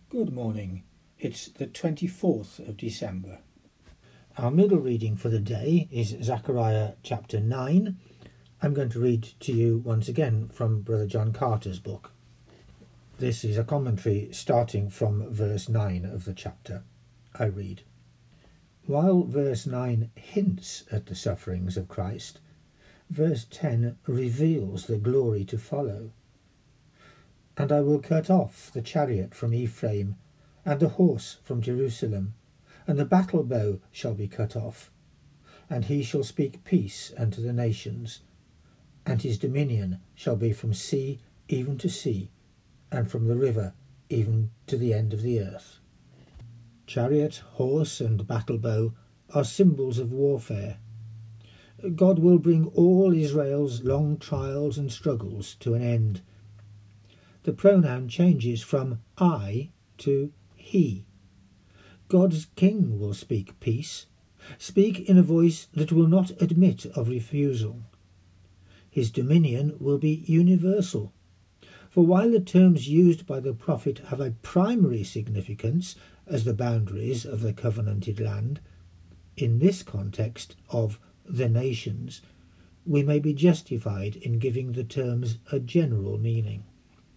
Good morning. It's the 24th of December. Our middle reading for the day is Zechariah chapter 9. I'm going to read to you once again from Brother John Carter's book. This is a commentary starting from verse 9 of the chapter. I read, "While verse 9 hints at the sufferings of Christ, verse 10 reveals the glory to follow. And I will cut off the chariot from Ephraim, and the horse from Jerusalem, and the battle bow shall be cut off. And he shall speak peace unto the nations, and his dominion shall be from sea even to sea, and from the river even to the end of the earth." Chariot, horse, and battle bow are symbols of warfare. God will bring all Israel's long trials and struggles to an end. The pronoun changes from I to he. God's king will speak peace, speak in a voice that will not admit of refusal. His dominion will be universal, for while the terms used by the prophet have a primary significance as the boundaries of the covenanted land, in this context of the nations, we may be justified in giving the terms a general meaning.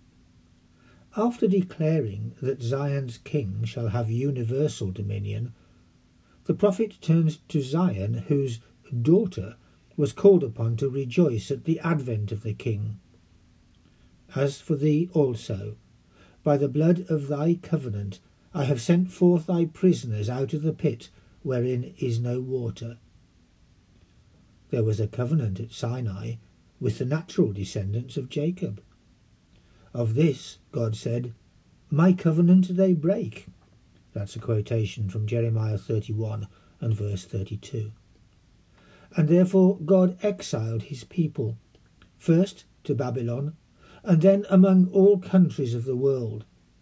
After declaring that Zion's king shall have universal dominion, the prophet turns to Zion, whose daughter was called upon to rejoice at the advent of the king. "As for thee also, by the blood of thy covenant, I have sent forth thy prisoners out of the pit wherein is no water." There was a covenant at Sinai with the natural descendants of Jacob. Of this, God said, "My covenant they break." That's a quotation from Jeremiah 31 and verse 32. And therefore God exiled his people, first to Babylon, and then among all countries of the world.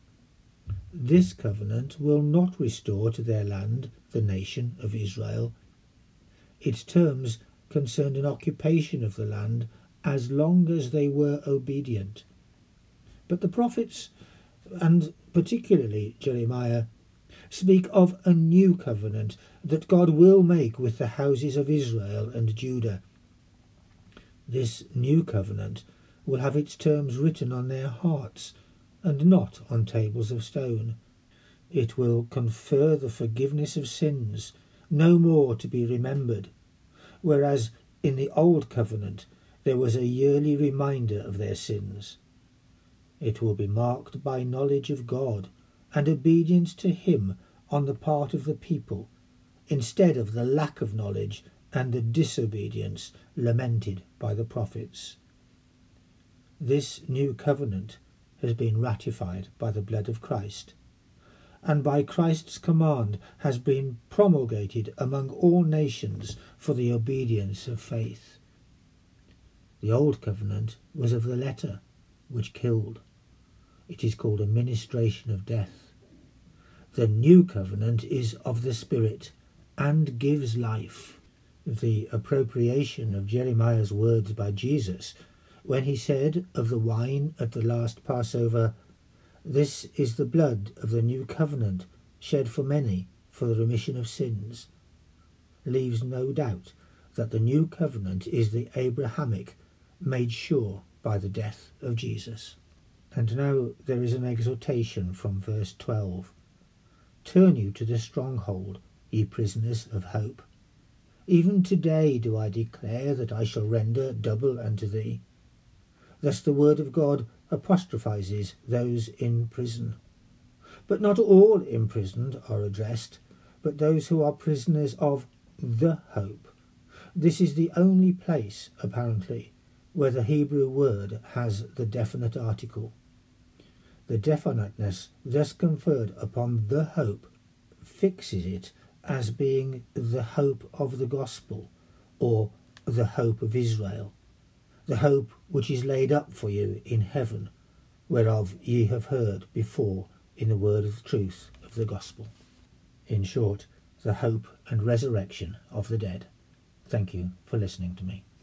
This covenant will not restore to their land the nation of Israel. Its terms concerned an occupation of the land as long as they were obedient. But the prophets, and particularly Jeremiah, speak of a new covenant that God will make with the houses of Israel and Judah. This new covenant will have its terms written on their hearts, and not on tables of stone. It will confer the forgiveness of sins, no more to be remembered, whereas in the old covenant there was a yearly reminder of their sins. It will be marked by knowledge of God and obedience to him on the part of the people, instead of the lack of knowledge and the disobedience lamented by the prophets. This new covenant has been ratified by the blood of Christ, and by Christ's command has been promulgated among all nations for the obedience of faith. The old covenant was of the letter, which killed. It is called a ministration of death. The new covenant is of the Spirit and gives life. The appropriation of Jeremiah's words by Jesus when he said of the wine at the last Passover, "This is the blood of the new covenant shed for many for the remission of sins," leaves no doubt that the new covenant is the Abrahamic, made sure by the death of Jesus. And now there is an exhortation from verse 12. "Turn you to the stronghold, ye prisoners of hope. Even today do I declare that I shall render double unto thee." Thus the word of God apostrophizes those in prison. But not all imprisoned are addressed, but those who are prisoners of the hope. This is the only place, apparently, where the Hebrew word has the definite article. The definiteness thus conferred upon the hope fixes it as being the hope of the gospel, or the hope of Israel, the hope which is laid up for you in heaven, whereof ye have heard before in the word of truth of the gospel. In short, the hope and resurrection of the dead. Thank you for listening to me.